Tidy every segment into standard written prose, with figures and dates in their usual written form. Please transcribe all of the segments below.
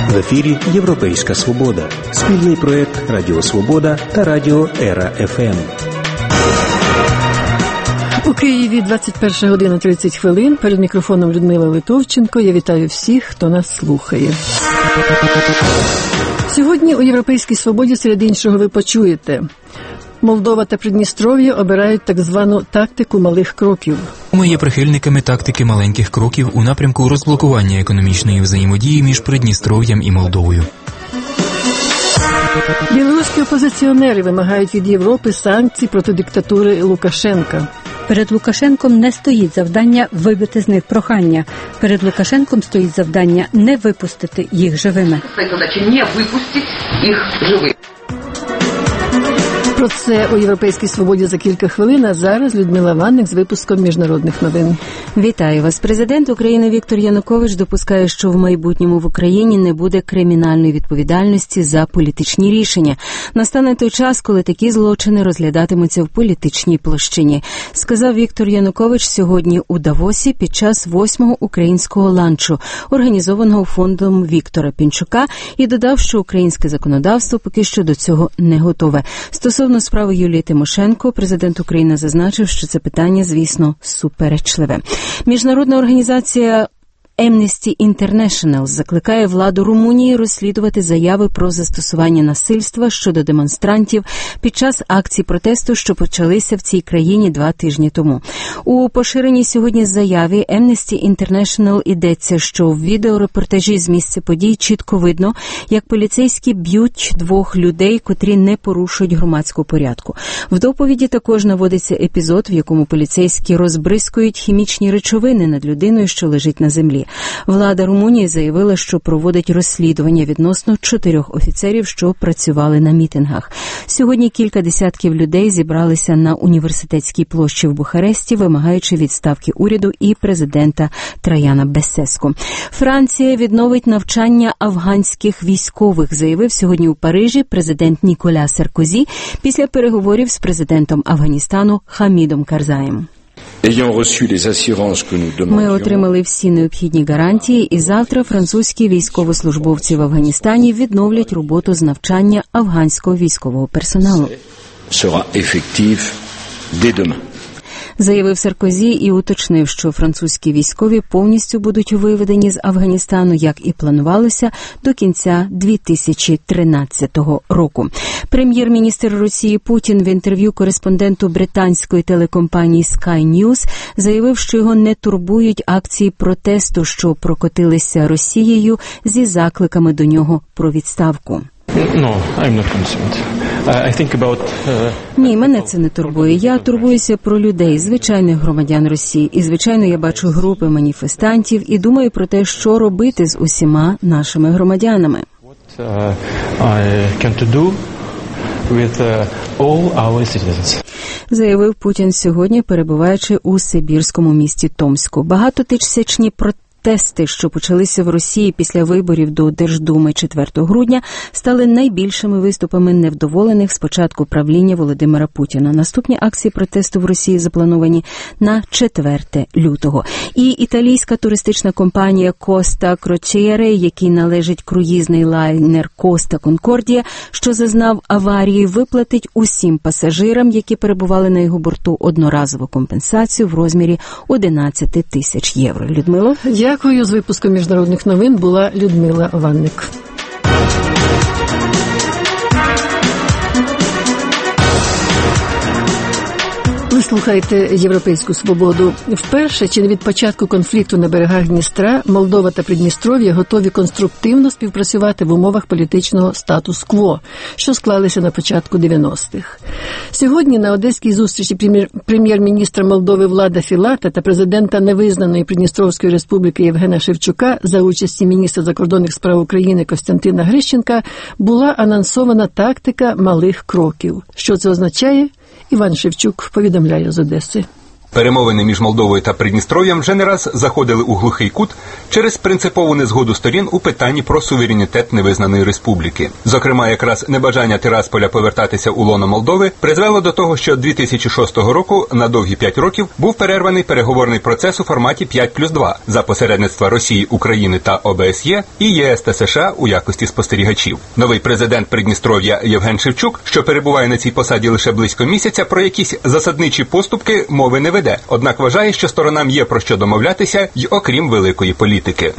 В ефірі «Європейська Свобода». Спільний проєкт «Радіо Свобода» та «Радіо Ера ФМ». У Києві 21 година 30 хвилин. Перед мікрофоном Людмила Литовченко. Я вітаю всіх, хто нас слухає. Сьогодні у «Європейській Свободі» серед іншого ви почуєте. Молдова та Придністров'я обирають так звану тактику малих кроків. Ми є прихильниками тактики маленьких кроків у напрямку розблокування економічної взаємодії між Придністров'ям і Молдовою. Білоруські опозиціонери вимагають від Європи санкцій проти диктатури Лукашенка. Перед Лукашенком не стоїть завдання вибити з них прохання. Перед Лукашенком стоїть завдання не випустити їх живими. Це задача не випустити їх живими. Про це у «Європейській Свободі» за кілька хвилин, а зараз Людмила Ванник з випуском міжнародних новин. Вітаю вас. Президент України Віктор Янукович допускає, що в майбутньому в Україні не буде кримінальної відповідальності за політичні рішення. Настане той час, коли такі злочини розглядатимуться в політичній площині, сказав Віктор Янукович сьогодні у Давосі під час 8-го українського ланчу, організованого фондом Віктора Пінчука, і додав, що українське законодавство поки що до цього не готове. Стосовно справи Юлії Тимошенко, президент України зазначив, що це питання, звісно, суперечливе. Міжнародна організація Amnesty International закликає владу Румунії розслідувати заяви про застосування насильства щодо демонстрантів під час акцій протесту, що почалися в цій країні 2 тижні тому. У поширеній сьогодні заяві Amnesty International йдеться, що в відеорепортажі з місця подій чітко видно, як поліцейські б'ють 2 людей, котрі не порушують громадського порядку. В доповіді також наводиться епізод, в якому поліцейські розбризкують хімічні речовини над людиною, що лежить на землі. Влада Румунії заявила, що проводить розслідування відносно 4 офіцерів, що працювали на мітингах. Сьогодні кілька десятків людей зібралися на університетській площі в Бухаресті, вимагаючи відставки уряду і президента Траяна Бесеску. Франція відновить навчання афганських військових, заявив сьогодні у Парижі президент Ніколя Саркозі після переговорів з президентом Афганістану Хамідом Карзаєм. Ми отримали всі необхідні гарантії, і завтра французькі військовослужбовці в Афганістані відновлять роботу з навчання афганського військового персоналу. Заявив Саркозі і уточнив, що французькі військові повністю будуть виведені з Афганістану, як і планувалося, до кінця 2013 року. Прем'єр-міністр Росії Путін в інтерв'ю кореспонденту британської телекомпанії Sky News заявив, що його не турбують акції протесту, що прокотилися Росією зі закликами до нього про відставку. Ні, мене це не турбує. Я турбуюся про людей, звичайних громадян Росії. І, звичайно, я бачу групи маніфестантів і думаю про те, що робити з усіма нашими громадянами. Заявив Путін сьогодні, перебуваючи у сибірському місті Томську. Багатотисячні протести, що почалися в Росії після виборів до Держдуми 4 грудня, стали найбільшими виступами невдоволених з початку правління Володимира Путіна. Наступні акції протесту в Росії заплановані на 4 лютого. І італійська туристична компанія Коста Крочієре, якій належить круїзний лайнер Коста Конкордія, що зазнав аварії, виплатить усім пасажирам, які перебували на його борту, одноразову компенсацію в розмірі 11 тисяч євро. Людмило? Дякую. З випуском міжнародних новин була Людмила Ванник. Ви слухаєте «Європейську Свободу». Вперше, чи не від початку конфлікту на берегах Дністра, Молдова та Придністров'я готові конструктивно співпрацювати в умовах політичного статус-кво, що склалися на початку 90-х. Сьогодні на одеській зустрічі прем'єр-міністра Молдови Влада Філата та президента невизнаної Придністровської республіки Євгена Шевчука за участі міністра закордонних справ України Костянтина Грищенка була анонсована тактика малих кроків. Що це означає? Іван Шевчук повідомляє з Одеси. Перемовини між Молдовою та Придністров'ям вже не раз заходили у глухий кут через принципову незгоду сторін у питанні про суверенітет невизнаної республіки. Зокрема, якраз небажання Тирасполя повертатися у лоно Молдови призвело до того, що 2006 року на довгі 5 років був перерваний переговорний процес у форматі 5+2 за посередництва Росії, України та ОБСЄ і ЄС та США у якості спостерігачів. Новий президент Придністров'я Євген Шевчук, що перебуває на цій посаді лише близько місяця, про якісь засадничі поступки мови не веде. Однак вважає, що сторонам є про що домовлятися й окрім великої політики.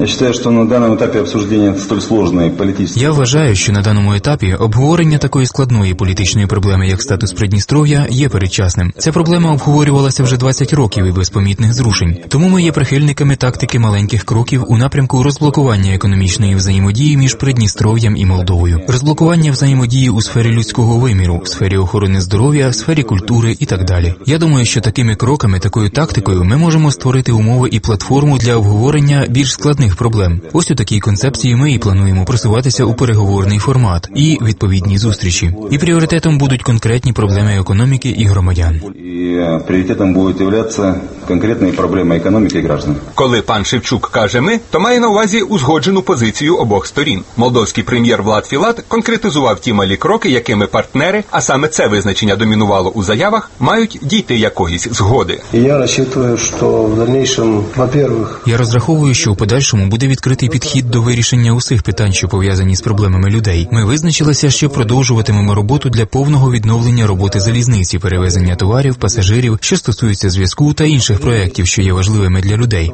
Я вважаю, що на даному етапі обговорення такої складної політичної проблеми, як статус Придністров'я, є передчасним. Ця проблема обговорювалася вже 20 років і без помітних зрушень. Тому ми є прихильниками тактики маленьких кроків у напрямку розблокування економічної взаємодії між Придністров'ям і Молдовою. Розблокування взаємодії у сфері людського виміру, в сфері охорони здоров'я, в сфері культури і так далі. Я думаю, що такими кроками, такою тактикою ми можемо створити умови і платформу для обговорення більш складних проблем. Ось у такій концепції ми і плануємо просуватися у переговорний формат і відповідні зустрічі. І пріоритетом будуть конкретні проблеми економіки і громадян. Пріоритетом будуть являтися конкретні проблеми економіки і граждан. Коли пан Шевчук каже «ми», то має на увазі узгоджену позицію обох сторін. Молдовський прем'єр Влад Філат конкретизував ті малі кроки, якими партнери, а саме це визначення домінувало у заявах, мають дійти якоїсь згоди. Я розраховую, що у подальшому буде відкритий підхід до вирішення усіх питань, що пов'язані з проблемами людей. Ми визначилися, що продовжуватимемо роботу для повного відновлення роботи залізниці, перевезення товарів, пасажирів, що стосуються зв'язку та інших проєктів, що є важливими для людей.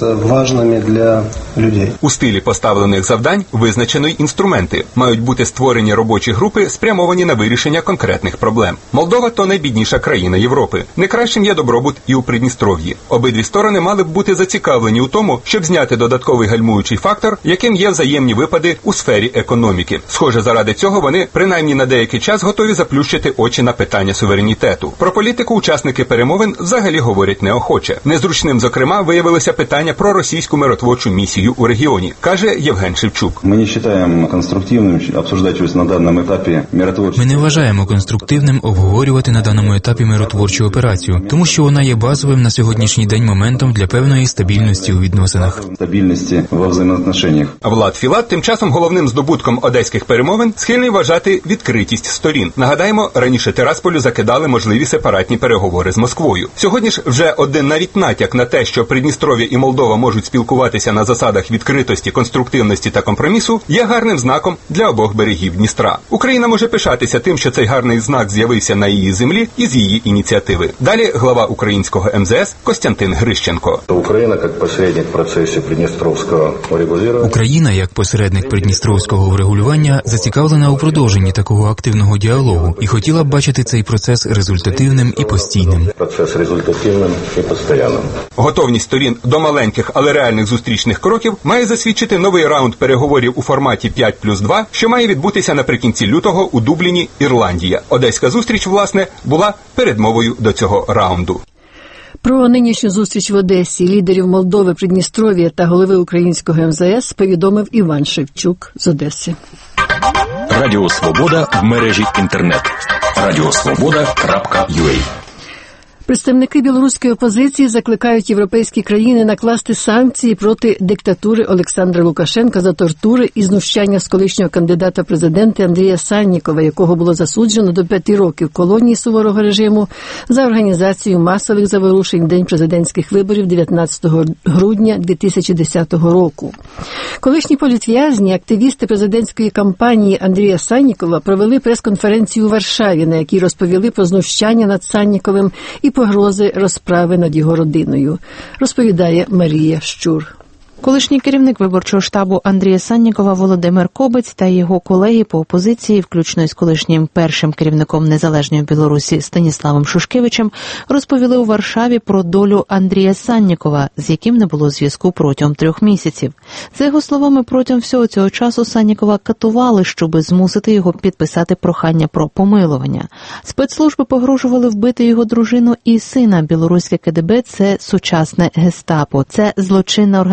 У стилі поставлених завдань визначено й інструменти. Мають бути створені робочі групи, спрямовані на вирішення конкретних проблем. Молдова – то найбідніша країна Європи. Не кращим є добробут і у Придністров'ї. Обидві сторони мали б бути зацікавлені у тому, щоб зняти додатковий гальмуючий фактор, яким є взаємні випади у сфері економіки. Схоже, заради цього вони, принаймні на деякий час, готові заплющити очі на питання суверенітету. Про політику учасники перемовин взагалі говорять неохоче. Незручним, зокрема, виявилося питання про російську миротворчу місію у регіоні, каже Євген Шевчук. Ми не вважаємо конструктивним обсуждати на даному етапі миротворчу. Ми не вважаємо конструктивним обговорювати на даному етапі миротворчу операцію, тому що вона є базовим на сьогоднішній день моментом для певної стабільності у відносинах. Стабільності во взаємоотношеннях. Влад Філат тим часом головним здобутком одеських перемовин схильний вважати відкритість сторін. Нагадаємо, раніше Тирасполю закидали можливі сепаратні переговори з Москвою. Сьогодні ж вже один навіть натяк на те, що Придністров'я і Молдова можуть спілкуватися на засадах відкритості, конструктивності та компромісу, є гарним знаком для обох берегів Дністра. Україна може пишатися тим, що цей гарний знак з'явився на її землі і з її ініціативи. Далі глава українського МЗС Костянтин Грищенко. Україна, як посередник придністровського врегулювання, зацікавлена у продовженні такого активного діалогу і хотіла б бачити цей процес результативним і постійним. Готовність сторін до маленьких, але реальних зустрічних кроків має засвідчити новий раунд переговорів у форматі 5+2, що має відбутися наприкінці лютого у Дубліні, Ірландія. Одеська зустріч, власне, була передмовою до цього раунду. Про нинішню зустріч в Одесі лідерів Молдови, Придністров'я та голови українського МЗС повідомив Іван Шевчук з Одеси. Радіо Свобода в мережі інтернет. radiosvoboda.ua. Представники білоруської опозиції закликають європейські країни накласти санкції проти диктатури Олександра Лукашенка за тортури і знущання з колишнього кандидата в президенти Андрія Саннікова, якого було засуджено до 5 років колонії суворого режиму за організацію масових заворушень в день президентських виборів 19 грудня 2010 року. Колишні політв'язні, активісти президентської кампанії Андрія Саннікова провели прес-конференцію у Варшаві, на якій розповіли про знущання над Санніковим і погрози розправи над його родиною, розповідає Марія Щур. Колишній керівник виборчого штабу Андрія Саннікова Володимир Кобець та його колеги по опозиції, включно із колишнім першим керівником Незалежної Білорусі Станіславом Шушкевичем, розповіли у Варшаві про долю Андрія Саннікова, з яким не було зв'язку протягом 3 місяців. За його словами, протягом всього цього часу Саннікова катували, щоб змусити його підписати прохання про помилування. Спецслужби погрожували вбити його дружину і сина. Білоруське КДБ – це сучасне гестапо, це злочинна організація,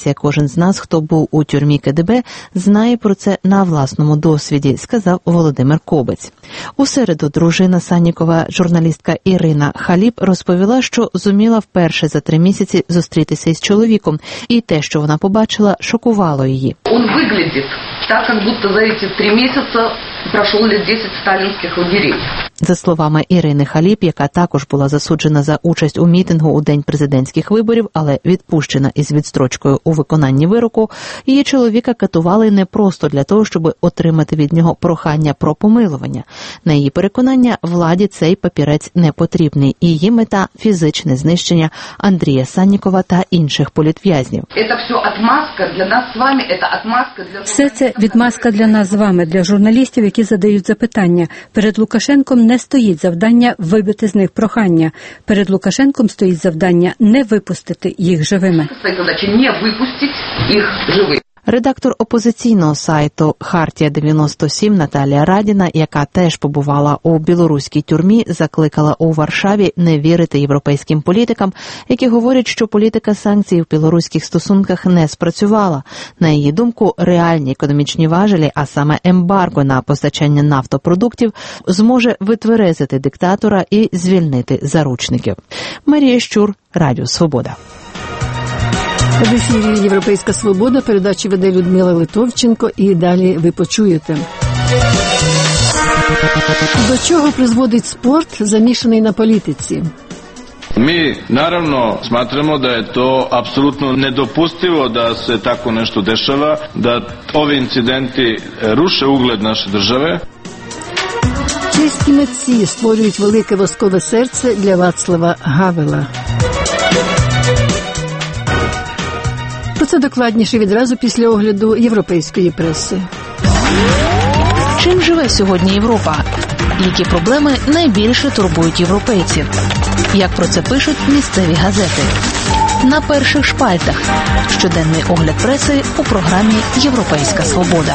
інформація. Кожен з нас, хто був у тюрмі КДБ, знає про це на власному досвіді, сказав Володимир Кобець. У середу дружина Саннікова, журналістка Ірина Халіп, розповіла, що зуміла вперше за 3 місяці зустрітися із чоловіком, і те, що вона побачила, шокувало її. Он выглядит так, как будто за эти 3 месяца прошел лет 10 сталинских лагерей. За словами Ірини Халіп, яка також була засуджена за участь у мітингу у день президентських виборів, але відпущена із відстрочкою у виконанні вироку, її чоловіка катували не просто для того, щоб отримати від нього прохання про помилування. На її переконання, владі цей папірець не потрібний. Її мета – фізичне знищення Андрія Саннікова та інших політв'язнів. Это все отмазка для нас з вами, это отмазка для... Все це відмазка для нас з вами, для журналістів, які задають запитання. Перед Лукашенком не стоїть завдання вибити з них прохання. Перед Лукашенком стоїть завдання не випустити їх живими. Стоїть задача не випустити їх живими. Редактор опозиційного сайту «Хартія-97» Наталія Радіна, яка теж побувала у білоруській тюрмі, закликала у Варшаві не вірити європейським політикам, які говорять, що політика санкцій в білоруських стосунках не спрацювала. На її думку, реальні економічні важелі, а саме ембарго на постачання нафтопродуктів, зможе витверезити диктатора і звільнити заручників. Марія Щур, Радіо Свобода. В ефірі «Європейська свобода», передачу веде Людмила Литовченко, і далі ви почуєте. До čego призводить спорт, замішаний на політиці? Mi naravno smatramo da je to apsolutno nedopustivo da se tako nešto dešava, da ovi incidenti ruše ugled naše države. Чеські митці створюють велике воскове серце для Вацлава Гавела. Про це докладніше відразу після огляду європейської преси. Чим живе сьогодні Європа? Які проблеми найбільше турбують європейців? Як про це пишуть місцеві газети? На перших шпальтах. Щоденний огляд преси у програмі «Європейська свобода».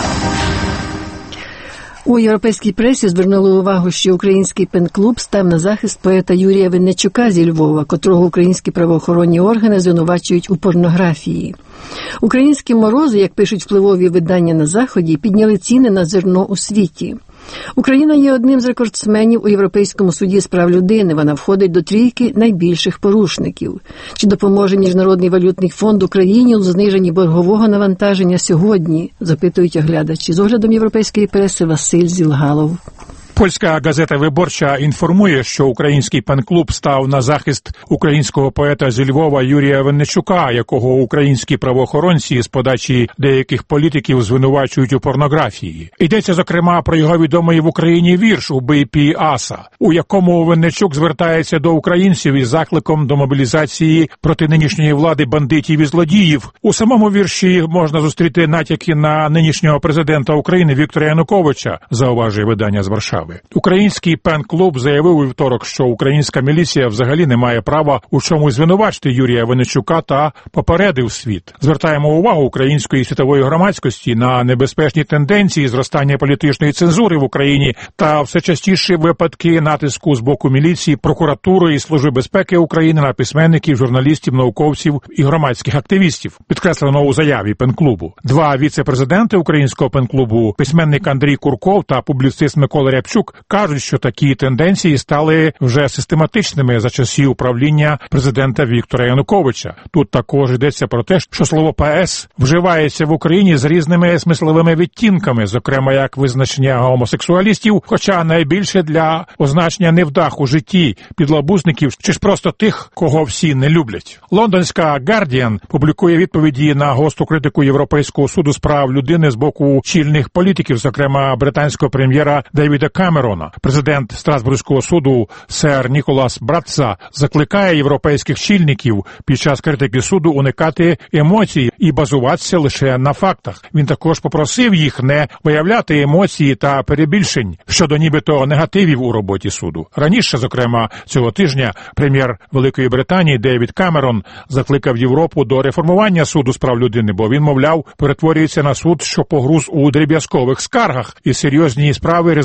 У європейській пресі звернули увагу, що український пен-клуб став на захист поета Юрія Винничука зі Львова, котрого українські правоохоронні органи звинувачують у порнографії. Українські морози, як пишуть впливові видання на Заході, підняли ціни на зерно у світі. Україна є одним з рекордсменів у Європейському суді з прав людини. Вона входить до трійки найбільших порушників. Чи допоможе Міжнародний валютний фонд Україні у зниженні боргового навантаження сьогодні, запитують оглядачі. З оглядом європейської преси Василь Зілгалов. Польська газета «Виборча» інформує, що український пен-клуб став на захист українського поета зі Львова Юрія Винничука, якого українські правоохоронці з подачі деяких політиків звинувачують у порнографії. Йдеться, зокрема, про його відомий в Україні вірш «Убий Пі Аса», у якому Винничук звертається до українців із закликом до мобілізації проти нинішньої влади бандитів і злодіїв. У самому вірші можна зустріти натяки на нинішнього президента України Віктора Януковича, зауважує видання з Варшави. Український пен-клуб заявив у вівторок, що українська міліція взагалі не має права у чомусь звинувачити Юрія Винничука та попередив світ. Звертаємо увагу української світової громадськості на небезпечні тенденції зростання політичної цензури в Україні та все частіші випадки натиску з боку міліції, прокуратури і Служби безпеки України на письменників, журналістів, науковців і громадських активістів, підкреслено у заяві пен-клубу. 2 віце-президенти українського пен-клубу, письменник Андрій Курков та публіцист Микола Рябчук, кажуть, що такі тенденції стали вже систематичними за часів правління президента Віктора Януковича. Тут також йдеться про те, що слово «ПС» вживається в Україні з різними смисловими відтінками, зокрема як визначення гомосексуалістів, хоча найбільше для означення невдах у житті, підлабузників чи ж просто тих, кого всі не люблять. Лондонська «Гардіан» публікує відповіді на гостру критику Європейського суду з прав людини з боку чільних політиків, зокрема британського прем'єра Девіда Камерона. Президент Страсбурзького суду сер Ніколас Братца закликає європейських чільників під час критики суду уникати емоцій і базуватися лише на фактах. Він також попросив їх не виявляти емоції та перебільшень щодо нібито негативів у роботі суду. Раніше, зокрема, цього тижня прем'єр Великої Британії Девід Камерон закликав Європу до реформування суду з прав людини, бо він, мовляв, перетворюється на суд, що погруз у дріб'язкових скаргах, і серйозні справи ризикують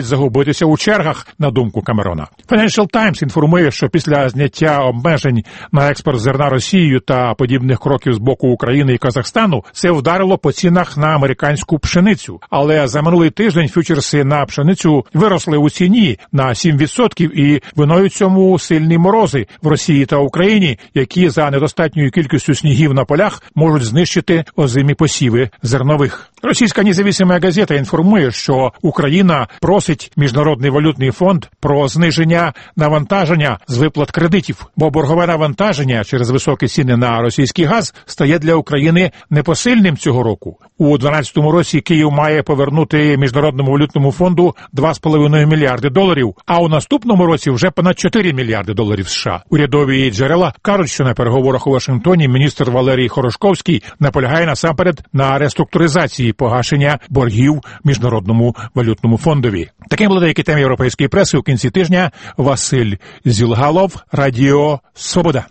загубитися у чергах, на думку Камерона. Financial Times інформує, що після зняття обмежень на експорт зерна Росією та подібних кроків з боку України і Казахстану це вдарило по цінах на американську пшеницю. Але за минулий тиждень фьючерси на пшеницю виросли у ціні на 7% і виною цьому сильні морози в Росії та Україні, які за недостатньою кількістю снігів на полях можуть знищити озимі посіви зернових. Російська незалежна газета інформує, що Україна просить Міжнародний валютний фонд про зниження навантаження з виплат кредитів, бо боргове навантаження через високі ціни на російський газ стає для України непосильним цього року. У 2012 році Київ має повернути Міжнародному валютному фонду $2,5 мільярди, а у наступному році вже понад $4 мільярди США. Урядові джерела кажуть, що на переговорах у Вашингтоні міністр Валерій Хорошковський наполягає насамперед на реструктуризації погашення боргів Міжнародному валютному фондові. Таким були деякі теми європейської преси у кінці тижня. Василь Зілгалов, Радіо Свобода.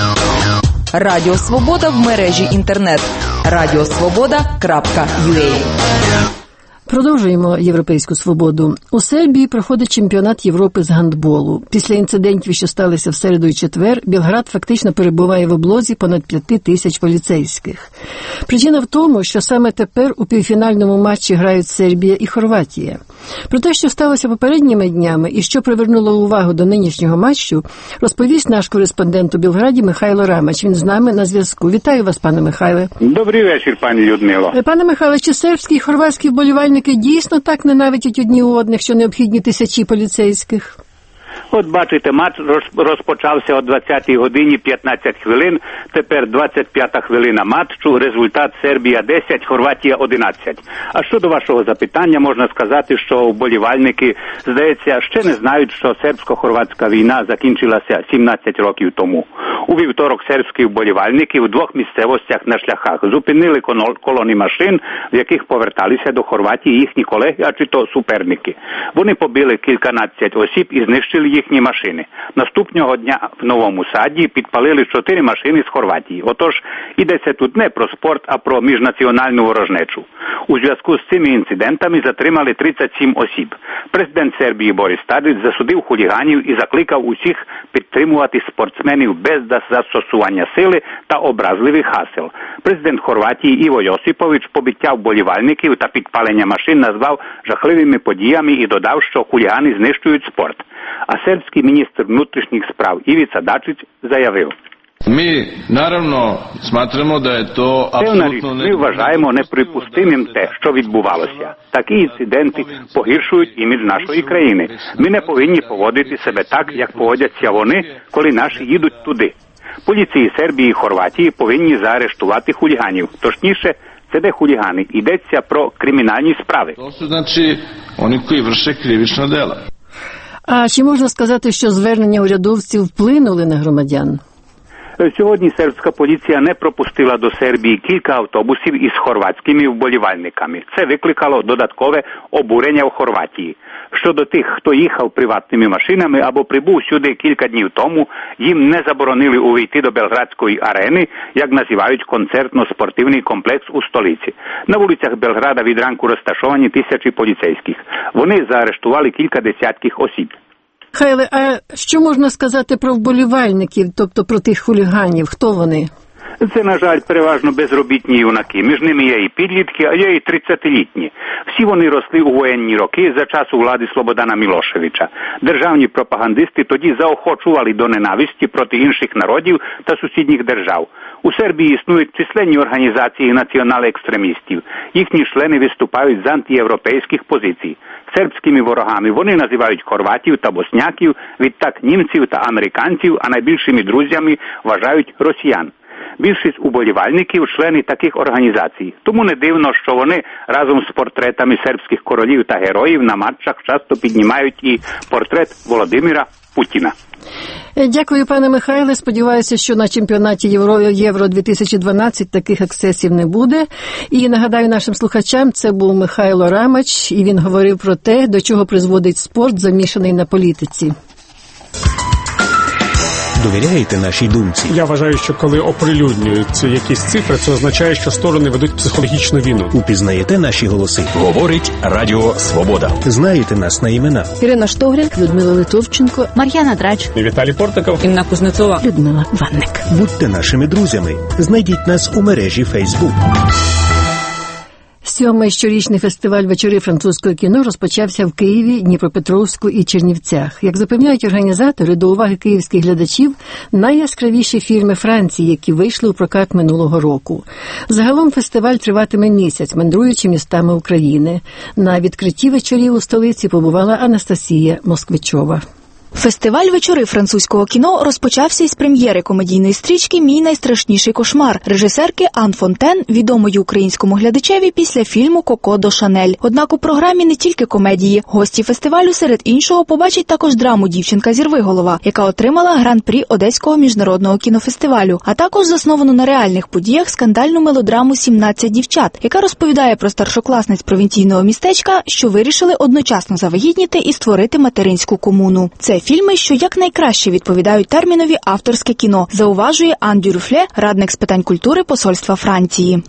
Радіо Свобода в мережі інтернет. radiosvoboda.ua. Продовжуємо європейську свободу. У Сербії проходить чемпіонат Європи з гандболу. Після інцидентів, що сталися в середу і четвер, Білград фактично перебуває в облозі понад 5 тисяч поліцейських. Причина в тому, що саме тепер у півфінальному матчі грають Сербія і Хорватія. Про те, що сталося попередніми днями і що привернуло увагу до нинішнього матчу, розповість наш кореспондент у Білграді Михайло Рамач. Він з нами на зв'язку. Вітаю вас, пане Михайле. Добрий вечір, пані Людмило. Пане Михайле, чи сербські і хорватські вболівальники дійсно так ненавидять одні одних, що необхідні тисячі поліцейських? От бачите, матч розпочався о 20-й годині 15 хвилин, тепер 25-та хвилина матчу, результат Сербія 10, Хорватія 11. А щодо вашого запитання, можна сказати, що вболівальники, здається, ще не знають, що сербсько-хорватська війна закінчилася 17 років тому. У вівторок сербські вболівальники в двох місцевостях на шляхах зупинили колони машин, в яких поверталися до Хорватії їхні колеги, а чи то суперники. Вони побили кільканадцять осіб і знищили їхні машини. Наступного дня в Новому Саді підпалили 4 машини з Хорватії. Отож, йдеться тут не про спорт, а про міжнаціональну ворожнечу. У зв'язку з цими інцидентами затримали 37 осіб. Президент Сербії Борис Тадич засудив хуліганів і закликав усіх підтримувати спортсменів без застосування сили та образливих гасел. Президент Хорватії Іво Йосипович побиття вболівальників та підпалення машин назвав жахливими подіями і додав, що хулігани знищують спорт. А сербський міністр внутрішніх справ Івіца Дачич заявив: Ми, наravno, smatramo da je to apsolutno ми вважаємо неприпустимим те, що відбувалося. Такі інциденти погіршують імідж нашої країни. Ми не повинні поводити себе так, як поводяться вони, коли наші їдуть туди. Поліції Сербії і Хорватії повинні заарештувати хуліганів. Точніше, це де хулігани. Йдеться про кримінальні справи. To su znači oni koji vrše krivična dela. А чи можна сказати, що звернення урядовців вплинули на громадян? Сьогодні сербська поліція не пропустила до Сербії кілька автобусів із хорватськими вболівальниками. Це викликало додаткове обурення в Хорватії. Щодо тих, хто їхав приватними машинами або прибув сюди кілька днів тому, їм не заборонили увійти до Белградської арени, як називають концертно-спортивний комплекс у столиці. На вулицях Белграда від ранку розташовані тисячі поліцейських. Вони заарештували кілька десятків осіб. Хайле, а що можна сказати про вболівальників, тобто про тих хуліганів? Хто вони? Це, на жаль, переважно безробітні юнаки. Між ними є і підлітки, а є і 30-літні. Всі вони росли у воєнні роки за часу влади Слободана Мілошевича. Державні пропагандисти тоді заохочували до ненависті проти інших народів та сусідніх держав. У Сербії існують численні організації націонал-екстремістів. Їхні члени виступають з антиєвропейських позицій. Сербськими ворогами вони називають хорватів та босняків, відтак німців та американців, а найбільшими друзями вважають росіян. Більшість уболівальників – члени таких організацій. Тому не дивно, що вони разом з портретами сербських королів та героїв на матчах часто піднімають і портрет Володимира Путіна. Дякую, пане Михайле. Сподіваюся, що на чемпіонаті Євро-2012 таких ексцесів не буде. І нагадаю нашим слухачам, це був Михайло Рамач, і він говорив про те, до чого призводить спорт, замішаний на політиці. Довіряєте нашій думці? Я вважаю, що коли оприлюднюються якісь цифри, це означає, що сторони ведуть психологічну війну. Упізнаєте наші голоси? Говорить Радіо Свобода. Знаєте нас на імена? Ірина Штогрін, Людмила Литовченко, Мар'яна Драч, Віталій Портиков, Інна Кузнецова, Людмила Ванник. Будьте нашими друзями. Знайдіть нас у мережі Facebook. 7-й щорічний фестиваль «Вечори французького кіно» розпочався в Києві, Дніпропетровську і Чернівцях. Як запевняють організатори, до уваги київських глядачів найяскравіші фільми Франції, які вийшли у прокат минулого року. Загалом фестиваль триватиме місяць, мандруючи містами України. На відкритті вечорів у столиці побувала Анастасія Москвичова. Фестиваль «Вечори французького кіно» розпочався із прем'єри комедійної стрічки «Мій найстрашніший кошмар» режисерки Ан Фонтен, відомої українському глядачеві після фільму «Коко до Шанель». Однак у програмі не тільки комедії. Гості фестивалю серед іншого побачать також драму «Дівчинка зірвиголова», яка отримала гран-прі Одеського міжнародного кінофестивалю, а також засновану на реальних подіях скандальну мелодраму «17 дівчат», яка розповідає про старшокласниць провінційного містечка, що вирішили одночасно завагітніти і створити материнську комуну. Це фільми, що якнайкраще відповідають термінові «авторське кіно», зауважує Ан Дюрфле, радник з питань культури посольства Франції.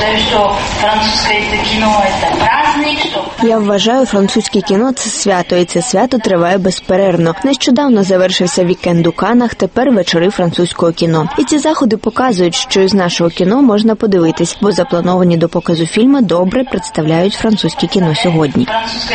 Я вважаю, французьке кіно – це свято, і це свято триває безперервно. Нещодавно завершився вікенд у Каннах, тепер вечори французького кіно. І ці заходи показують, що із нашого кіно можна подивитись, бо заплановані до показу фільми добре представляють французьке кіно сьогодні.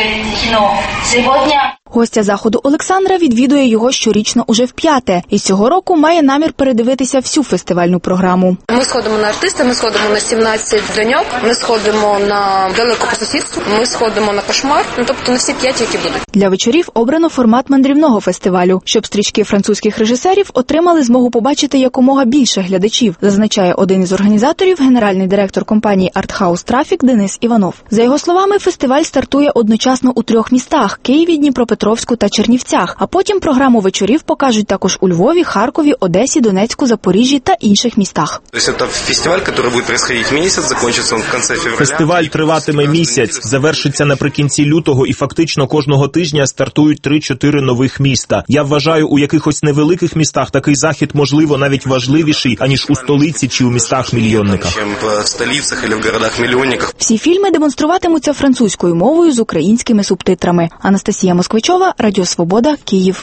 Гостя заходу Олександра відвідує його щорічно уже вп'яте. І цього року має намір передивитися всю фестивальну програму. Ми сходимо на артиста, ми сходимо на 17 доньок, ми сходимо на далеко по сусідству, ми сходимо на кошмар, тобто на всі 5, які будуть. Для вечорів обрано формат мандрівного фестивалю, щоб стрічки французьких режисерів отримали змогу побачити якомога більше глядачів, зазначає один із організаторів, генеральний директор компанії «Артхаус Трафік» Денис Іванов. За його словами, фестиваль стартує одночасно у 3 містах – Києві, Дніпропетровську та Чернівцях, а потім програму вечорів покажуть також у Львові, Харкові, Одесі, Донецьку, Запоріжжі та інших містах. Фестиваль триватиме місяць, завершиться наприкінці лютого і фактично кожного тижня стартують 3-4 нових міста. Я вважаю, у якихось невеликих містах такий захід можливо навіть важливіший, аніж у столиці чи у містах-мільйонниках. Всі фільми демонструватимуться французькою мовою з українськими субтитрами. Анастасія Москвичова, Радіо Свобода, Київ.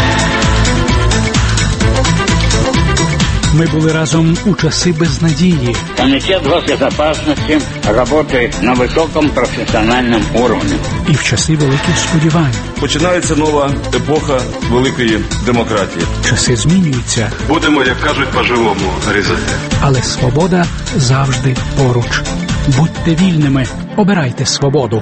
Ми були разом у часи безнадії. Комітет госбезопасності працює на високому професіональному рівні. І в часи великих сподівань. Починається нова епоха великої демократії. Часи змінюються. Будемо, як кажуть, по-живому різати. Але свобода завжди поруч. Будьте вільними, обирайте свободу.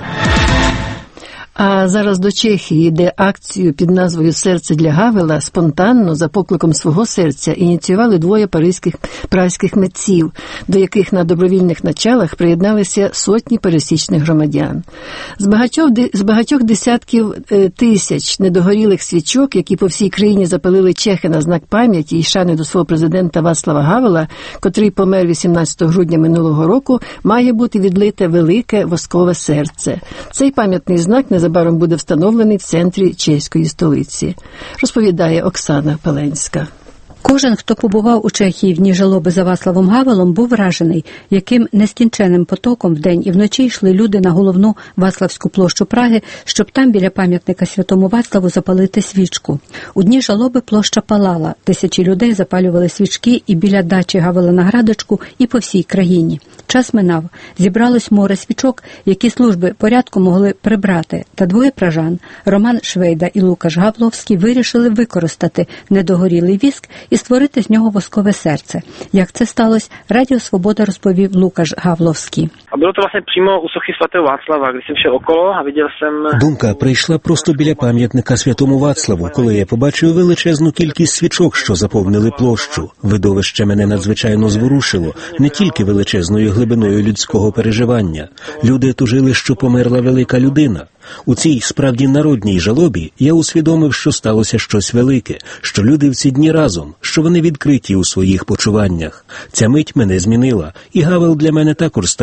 А зараз до Чехії, де акцію під назвою «Серце для Гавела» спонтанно, за покликом свого серця, ініціювали 2 празьких митців, до яких на добровільних началах приєдналися сотні пересічних громадян. З багатьох десятків тисяч недогорілих свічок, які по всій країні запалили чехи на знак пам'яті і шани до свого президента Вацлава Гавела, котрий помер 18 грудня минулого року, має бути відлите велике воскове серце. Цей пам'ятний знак незабаром буде встановлений в центрі чеської столиці, розповідає Оксана Пеленська. Кожен, хто побував у Чехії в дні жалоби за Вацлавом Гавелом, був вражений, яким нескінченним потоком вдень і вночі йшли люди на головну Вацлавську площу Праги, щоб там біля пам'ятника Святому Вацлаву запалити свічку. У дні жалоби площа палала, тисячі людей запалювали свічки і біля дачі Гавела на Градочку, і по всій країні. Час минав. Зібралось море свічок, які служби порядку могли прибрати. Та 2 пражан, Роман Швейда і Лукаш Гавловський, вирішили використати недогорілий віск і створити з нього воскове серце. Як це сталося, Радіо Свобода розповів Лукаш Гавловський. Було то власне прямо у сохи Святого Вацлава, коли я йшов около, а бачив сам. Думка прийшла просто біля пам'ятника Святому Вацлаву, коли я побачив величезну кількість свічок, що заповнили площу. Видовище мене надзвичайно зворушило, не тільки величезною глибиною людського переживання. Люди тужили, що померла велика людина. У цій справді народній жалобі я усвідомив, що сталося щось велике, що люди в ці дні разом, що вони відкриті у своїх почуваннях. Ця мить мене змінила, і Гавел для мене також став іншим.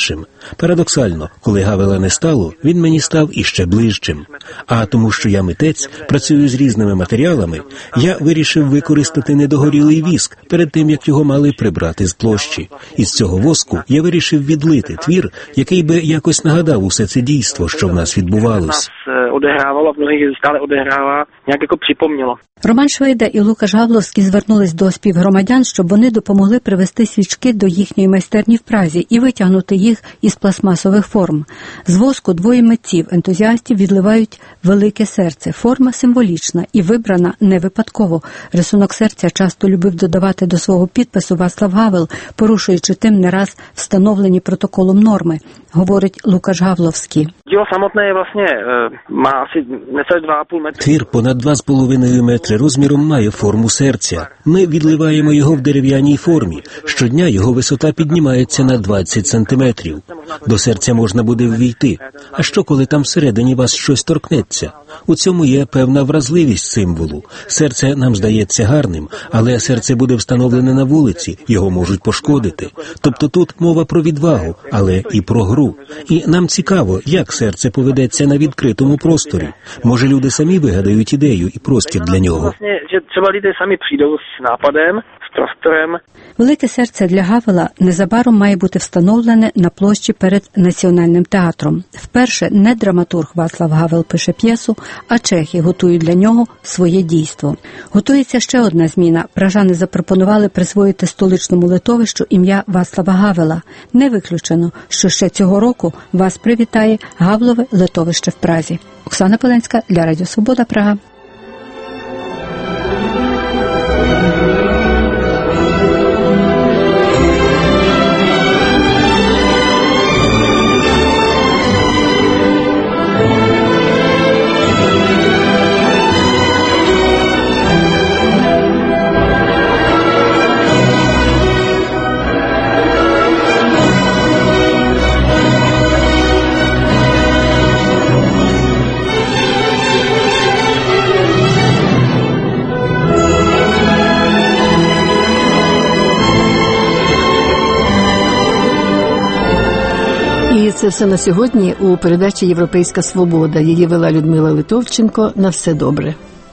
іншим. Парадоксально, коли Гавела не стало, він мені став іще ближчим. А тому, що я митець, працюю з різними матеріалами, я вирішив використати недогорілий віск перед тим, як його мали прибрати з площі. Із цього воску я вирішив відлити твір, який би якось нагадав усе це дійство, що в нас відбувалось. Odehrávalo, v mnohých stále odehrává, nějak jako připomnělo. Роман Швейда і Лука Жавловський звернулись до співгромадян, щоб вони допомогли привезти свічки до їхньої майстерні в Празі і витягнути їх із пластмасових форм. З воску двоє митців-ентузіастів відливають велике серце. Форма символічна і вибрана не випадково. Рисунок серця часто любив додавати до свого підпису Вацлав Гавел, порушуючи тим не раз встановлені протоколом норми, говорить Лука Жавловський. Dílo samotné je vlastně, má asi necelé 2,5 metry. Твір понад 2,5 метри розміром має форму серця. Ми відливаємо його в дерев'яній формі. Щодня його висота піднімається на 20 сантиметрів. До серця можна буде ввійти. А що, коли там всередині вас щось торкнеться? У цьому є певна вразливість символу. Серце нам здається гарним, але серце буде встановлене на вулиці, його можуть пошкодити. Тобто тут мова про відвагу, але і про гру. І нам цікаво, як серце поведеться на відкритому просторі. Може, люди самі вигадають ідею і простір для нього. Vlastně, že třeba lidé sami přijdou s nápadem, s prostorem. Велике серце для Гавела незабаром має бути встановлене на площі перед Національним театром. Вперше не драматург Вацлав Гавел пише п'єсу, а чехи готують для нього своє дійство. Готується ще одна зміна. Пражани запропонували присвоїти столичному литовищу ім'я Вацлава Гавела. Не виключено, що ще цього року вас привітає Гавлове литовище в Празі. Оксана Пеленська для Радіо Свобода, Прага. І це все на сьогодні у передачі «Європейська свобода». Її вела Людмила Литовченко. На все добре.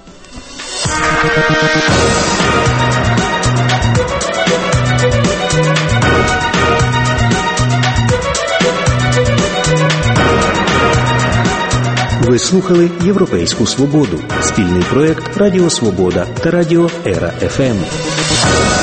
Ви слухали «Європейську свободу» – спільний проєкт Радіо Свобода та Радіо Ера ФМ.